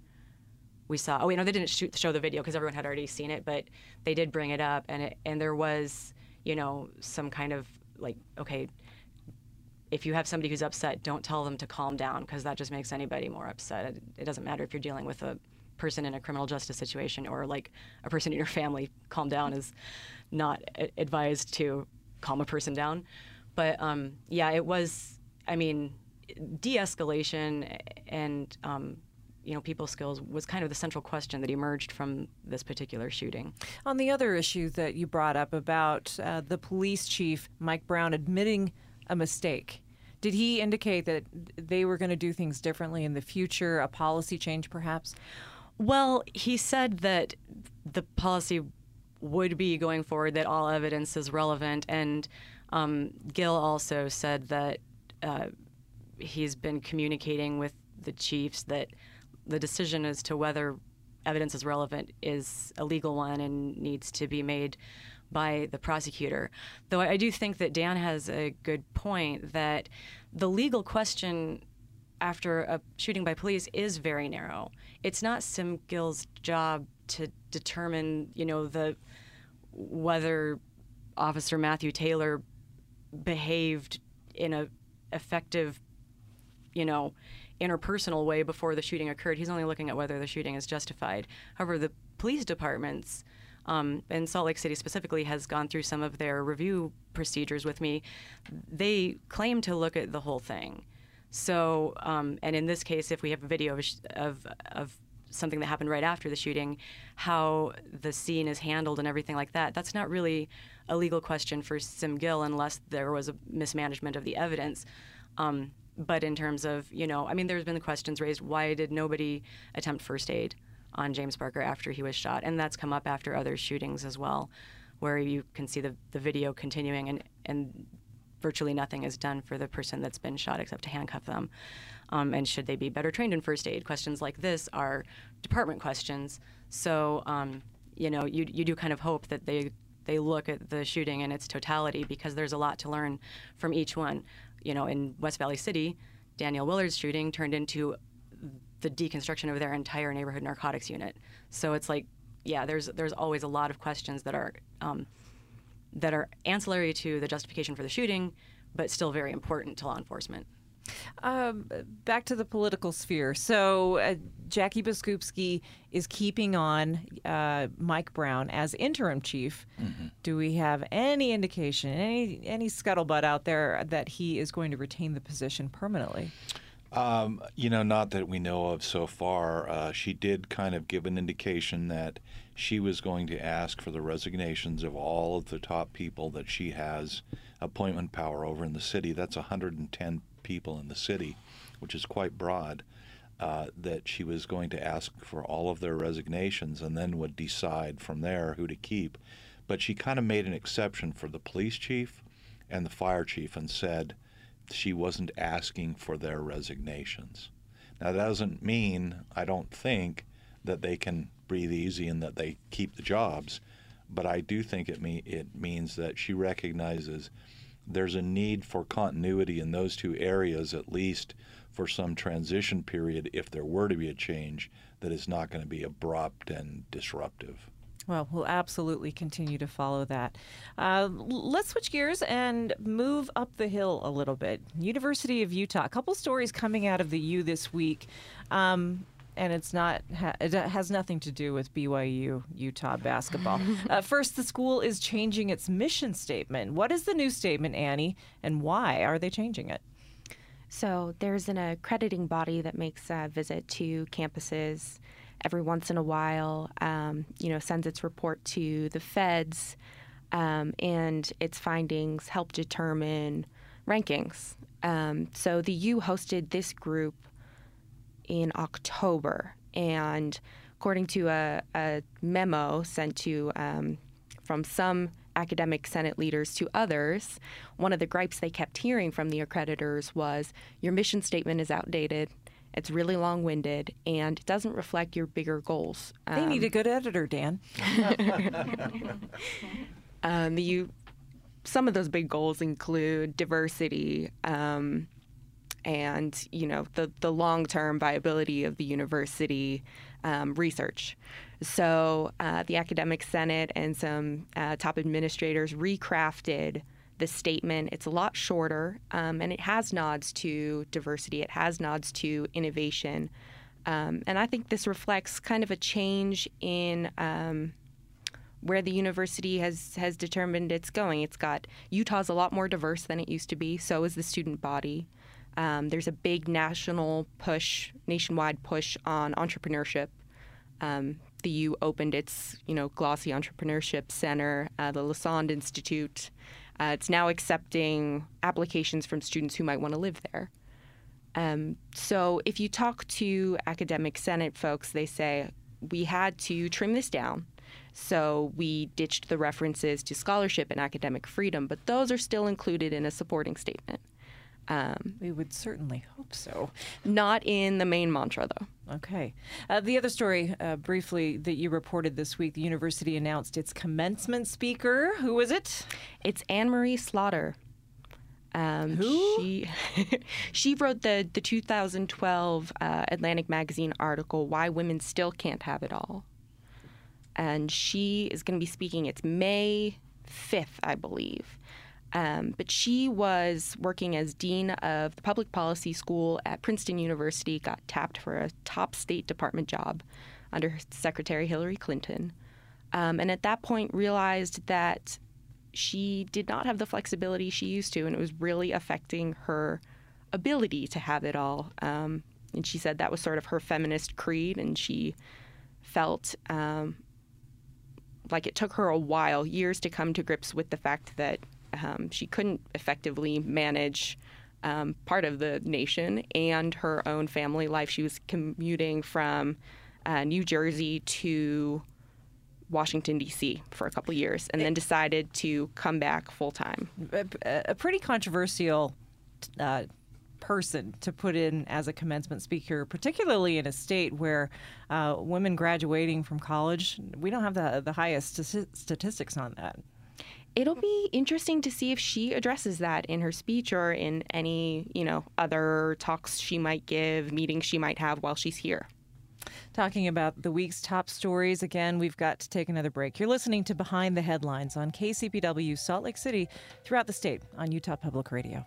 we saw. Oh, wait, no, they didn't shoot, show the video because everyone had already seen it, but they did bring it up, and it, and there was, you know, some kind of like, okay, if you have somebody who's upset, don't tell them to calm down because that just makes anybody more upset. It, it doesn't matter if you're dealing with a person in a criminal justice situation or like a person in your family. Calm down is not a- advised to calm a person down. But um, yeah, it was, I mean, de-escalation and um, you know, people skills was kind of the central question that emerged from this particular shooting.
On the other issue that you brought up about uh, the police chief, Mike Brown, admitting a mistake, did he indicate that they were going to do things differently in the future, a policy change perhaps?
Well, he said that the policy would be going forward, that all evidence is relevant, and um, Gil also said that uh, he's been communicating with the chiefs that the decision as to whether evidence is relevant is a legal one and needs to be made by the prosecutor. Though I do think that Dan has a good point that the legal question after a shooting by police is very narrow. It's not Sim Gill's job to determine, you know, the whether Officer Matthew Taylor behaved in a effective, you know, interpersonal way before the shooting occurred. He's only looking at whether the shooting is justified. However, the police department's um, and Salt Lake City specifically has gone through some of their review procedures with me. They claim to look at the whole thing. So, um, and in this case, if we have a video of, of, of something that happened right after the shooting, how the scene is handled and everything like that, that's not really a legal question for Sim Gill unless there was a mismanagement of the evidence. Um, but in terms of, you know, I mean, there's been the questions raised, why did nobody attempt first aid on James Barker after he was shot? And that's come up after other shootings as well, where you can see the, the video continuing and, and virtually nothing is done for the person that's been shot except to handcuff them. Um, and should they be better trained in first aid? Questions like this are department questions. So, um, you know, you, you do kind of hope that they, they look at the shooting in its totality, because there's a lot to learn from each one. You know, in West Valley City, Danielle Willard's shooting turned into the deconstruction of their entire neighborhood narcotics unit. So it's like, yeah, there's there's always a lot of questions that are um, that are ancillary to the justification for the shooting, but still very important to law enforcement.
Um, back to the political sphere. So uh, Jackie Biskupski is keeping on uh, Mike Brown as interim chief. Mm-hmm. Do we have any indication, any any scuttlebutt out there that he is going to retain the position permanently?
Um, you know, not that we know of so far. Uh, she did kind of give an indication that she was going to ask for the resignations of all of the top people that she has appointment power over in the city. That's one hundred ten people in the city, which is quite broad, uh, that she was going to ask for all of their resignations and then would decide from there who to keep. But she kind of made an exception for the police chief and the fire chief and said she wasn't asking for their resignations. Now, that doesn't mean, I don't think, that they can breathe easy and that they keep the jobs, but I do think it, me- it means that she recognizes there's a need for continuity in those two areas, at least for some transition period, if there were to be a change that is not going to be abrupt and disruptive.
Well, we'll absolutely continue to follow that. Uh, let's switch gears and move up the hill a little bit. University of Utah. A couple stories coming out of the U this week. Um, And it's not, it has nothing to do with B Y U Utah basketball. uh, first, the school is changing its mission statement. What is the new statement, Annie, and why are they changing it?
So there's an accrediting body that makes a visit to campuses every once in a while, um, you know, sends its report to the feds, um, and its findings help determine rankings. Um, so the U hosted this group in October, and according to a, a memo sent to um, from some academic senate leaders to others, one of the gripes they kept hearing from the accreditors was, your mission statement is outdated, it's really long-winded, and it doesn't reflect your bigger goals.
They um, need a good editor, Dan.
um, the U, some of those big goals include diversity, um, and, you know, the, the long-term viability of the university um, research. So uh, the Academic Senate and some uh, top administrators recrafted the statement. It's a lot shorter, um, and it has nods to diversity. It has nods to innovation. Um, and I think this reflects kind of a change in um, where the university has, has determined it's going. It's got, Utah's a lot more diverse than it used to be. So is the student body. Um, there's a big national push, nationwide push on entrepreneurship. Um, the U opened its, you know, Glossy Entrepreneurship Center, uh, the Lassonde Institute. Uh, it's now accepting applications from students who might want to live there. Um, so if you talk to academic senate folks, they say, we had to trim this down. So we ditched the references to scholarship and academic freedom, but those are still included in a supporting statement.
Um, we would certainly hope so.
Not in the main mantra, though.
Okay. Uh, the other story, uh, briefly, that you reported this week, the university announced its commencement speaker. Who was it?
It's Anne-Marie Slaughter. Um,
Who?
She, she wrote the, the two thousand twelve uh, Atlantic Magazine article, Why Women Still Can't Have It All. And she is going to be speaking. It's May fifth, I believe. Um, but she was working as dean of the public policy school at Princeton University, got tapped for a top State Department job under Secretary Hillary Clinton. um, and at that point realized that she did not have the flexibility she used to, and it was really affecting her ability to have it all. Um, and she said that was sort of her feminist creed, and she felt um, like it took her a while, years, to come to grips with the fact that um, she couldn't effectively manage um, part of the nation and her own family life. She was commuting from uh, New Jersey to Washington, D C for a couple years, and then decided to come back full time.
A, a pretty controversial uh, person to put in as a commencement speaker, particularly in a state where uh, women graduating from college, we don't have the, the highest st- statistics on that.
It'll be interesting to see if she addresses that in her speech or in any, you know, other talks she might give, meetings she might have while she's here.
Talking about the week's top stories, again, we've got to take another break. You're listening to Behind the Headlines on K C P W Salt Lake City, throughout the state on Utah Public Radio.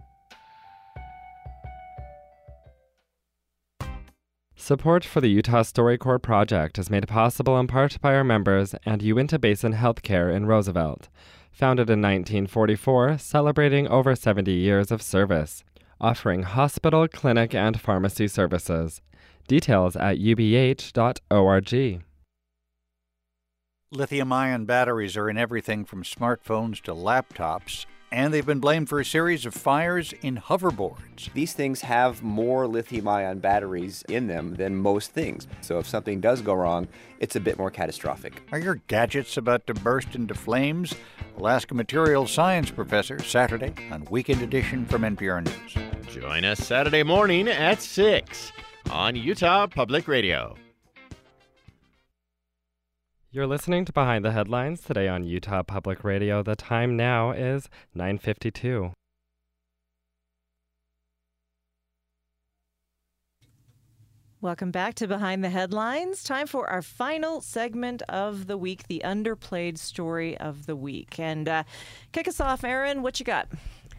Support for the Utah StoryCorps project is made possible in part by our members and Uinta Basin Healthcare in Roosevelt. Founded in nineteen forty-four, celebrating over seventy years of service, offering hospital, clinic, and pharmacy services. Details at u b h dot org.
Lithium-ion batteries are in everything from smartphones to laptops, and they've been blamed for a series of fires in hoverboards.
These things have more lithium-ion batteries in them than most things. So if something does go wrong, it's a bit more catastrophic.
Are your gadgets about to burst into flames? We'll ask a materials science professor Saturday on Weekend Edition from N P R News.
Join us Saturday morning at six on Utah Public Radio.
You're listening to Behind the Headlines today on Utah Public Radio. The time now is nine fifty-two.
Welcome back to Behind the Headlines. Time for our final segment of the week, the underplayed story of the week. And uh, kick us off, Erin, what you got?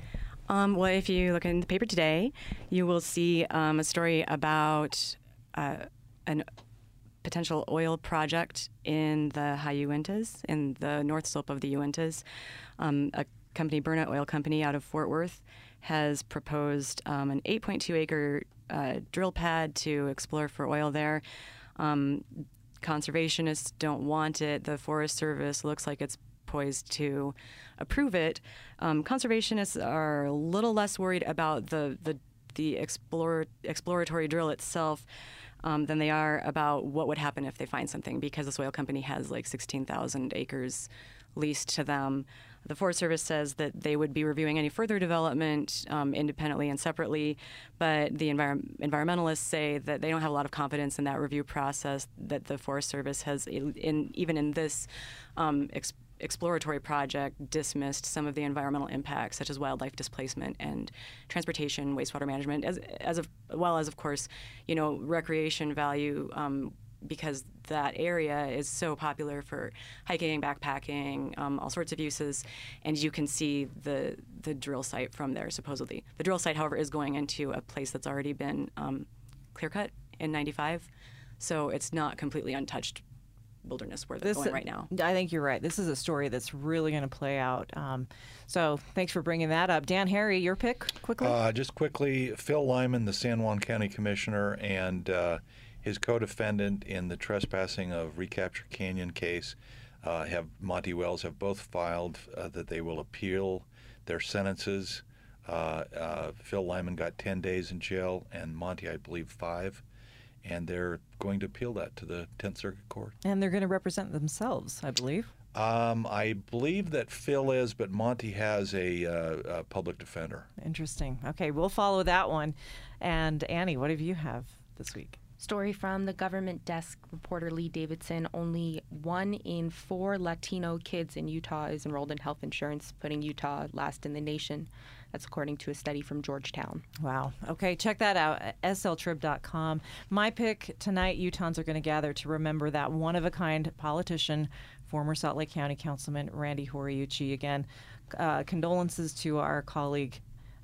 Um, well, if you look in the paper today, you will see um, a story about uh, an potential oil project in the high Uintas, in the north slope of the Uintas. Um, a company, Burnett Oil Company out of Fort Worth, has proposed um, an eight point two acre uh, drill pad to explore for oil there. Um, conservationists don't want it. The Forest Service looks like it's poised to approve it. Um, conservationists are a little less worried about the the, the explore, exploratory drill itself um, than they are about what would happen if they find something, because this oil company has like sixteen thousand acres leased to them. The Forest Service says that they would be reviewing any further development um, independently and separately, but the envir- environmentalists say that they don't have a lot of confidence in that review process, that the Forest Service has, in, even in this um, ex- exploratory project, dismissed some of the environmental impacts, such as wildlife displacement and transportation, wastewater management, as, as of, well as, of course, you know, recreation value, um, because that area is so popular for hiking, backpacking, um, all sorts of uses, and you can see the the drill site from there, supposedly. The drill site, however, is going into a place that's already been um, clear-cut in ninety-five, so it's not completely untouched wilderness where they're
This,
going right now.
I think you're right. This is a story that's really going to play out. Um, so thanks for bringing that up. Dan Harry, your pick, quickly?
Uh, just quickly, Phil Lyman, the San Juan County Commissioner, and uh, his co-defendant in the trespassing of Recapture Canyon case, uh, have Monty Wells, have both filed uh, that they will appeal their sentences. Uh, uh, Phil Lyman got ten days in jail, and Monty, I believe, five. And they're going to appeal that to the tenth Circuit Court.
And they're going to represent themselves, I believe.
Um, I believe that Phil is, but Monty has a, uh, a public defender.
Interesting. Okay, we'll follow that one. And Annie, what do you have this week?
Story from the government desk reporter Lee Davidson. Only one in four Latino kids in Utah is enrolled in health insurance, putting Utah last in the nation. That's according to a study from Georgetown.
Wow. Okay, check that out at S L trib dot com. My pick tonight, Utahns are going to gather to remember that one-of-a-kind politician, former Salt Lake County Councilman Randy Horiuchi. Again, uh, condolences to our colleague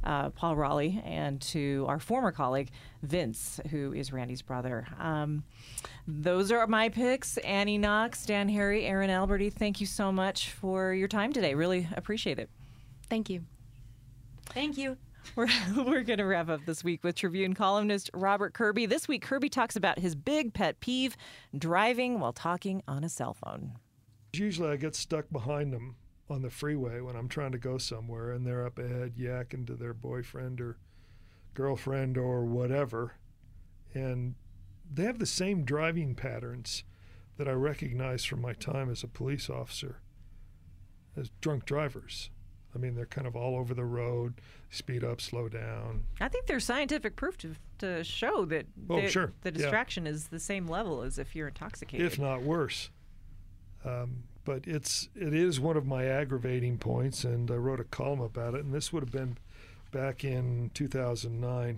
uh, Paul Raleigh, and to our former colleague, Vince, who is Randy's brother. Um, those are my picks. Annie Knox, Dan Harry, Aaron Alberti, thank you so much for your time today. Really appreciate it.
Thank you.
Thank you.
We're, we're going to wrap up this week with Tribune columnist Robert Kirby. This week, Kirby talks about his big pet peeve, driving while talking on a cell phone.
Usually I get stuck behind them on the freeway when I'm trying to go somewhere, and they're up ahead yakking to their boyfriend or girlfriend or whatever. And they have the same driving patterns that I recognize from my time as a police officer as drunk drivers. I mean, they're kind of all over the road, speed up, slow down.
I think there's scientific proof to to show that
Oh,
the,
sure.
the distraction yeah. is the same level as if you're intoxicated.
If not worse. Um, but it's it is one of my aggravating points, and I wrote a column about it, and this would have been back in two thousand nine,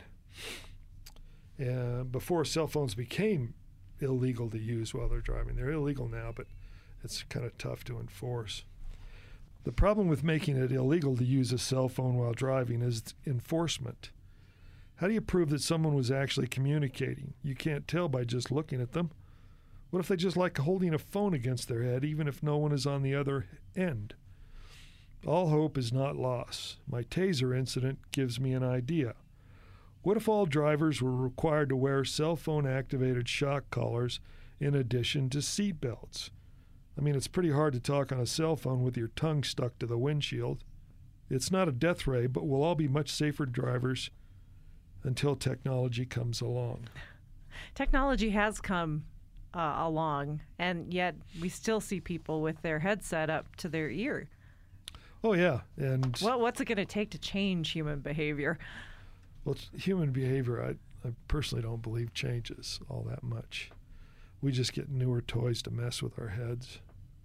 uh, before cell phones became illegal to use while they're driving. They're illegal now, but it's kind of tough to enforce. The problem with making it illegal to use a cell phone while driving is enforcement. How do you prove that someone was actually communicating? You can't tell by just looking at them. What if they just like holding a phone against their head, even if no one is on the other end? All hope is not lost. My taser incident gives me an idea. What if all drivers were required to wear cell phone-activated shock collars in addition to seat belts? I mean, it's pretty hard to talk on a cell phone with your tongue stuck to the windshield. It's not a death ray, but we'll all be much safer drivers until technology comes along.
Technology has come uh, along, and yet we still see people with their headset up to their ear.
Oh, yeah. And
well, what's it going to take to change human behavior?
Well, human behavior, I, I personally don't believe changes all that much. We just get newer toys to mess with our heads.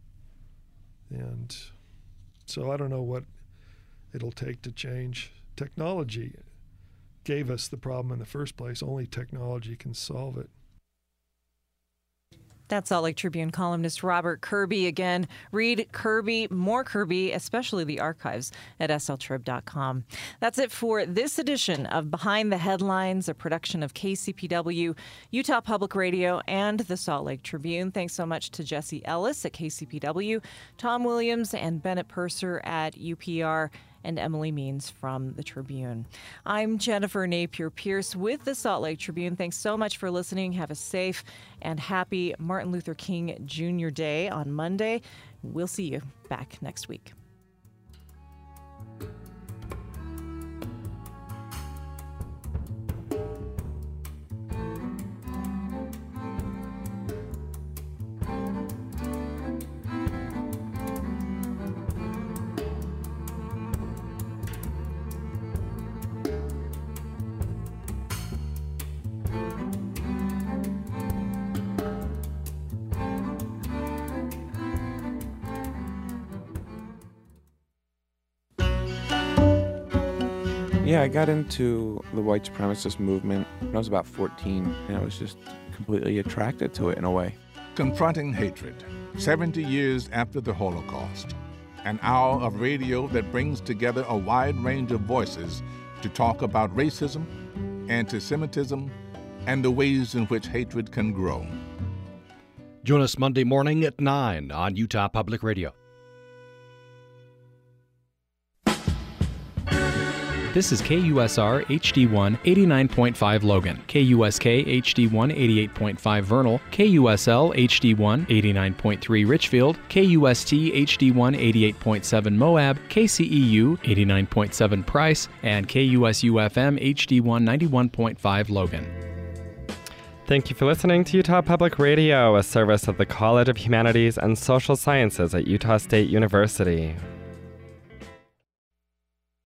And so I don't know what it'll take to change. Technology gave us the problem in the first place. Only technology can solve it.
That's Salt Lake Tribune columnist Robert Kirby. Again, read Kirby, more Kirby, especially the archives at S L trib dot com. That's it for this edition of Behind the Headlines, a production of K C P W, Utah Public Radio, and the Salt Lake Tribune. Thanks so much to Jesse Ellis at K C P W, Tom Williams and Bennett Purser at U P R, and Emily Means from the Tribune. I'm Jennifer Napier-Pierce with the Salt Lake Tribune. Thanks so much for listening. Have a safe and happy Martin Luther King Junior Day on Monday. We'll see you back next week.
Yeah, I got into the white supremacist movement when I was about fourteen, and I was just completely attracted to it in a way.
Confronting Hatred, seventy years after the Holocaust. An hour of radio that brings together a wide range of voices to talk about racism, anti-Semitism, and the ways in which hatred can grow.
Join us Monday morning at nine on Utah Public Radio.
This is K U S R H D one eighty-nine point five Logan, K U S K H D one eighty-eight point five Vernal, K U S L H D one eighty-nine point three Richfield, K U S T H D one eighty-eight point seven Moab, K C E U eighty-nine point seven Price, and K U S U F M H D one ninety-one point five Logan.
Thank you for listening to Utah Public Radio, a service of the College of Humanities and Social Sciences at Utah State University.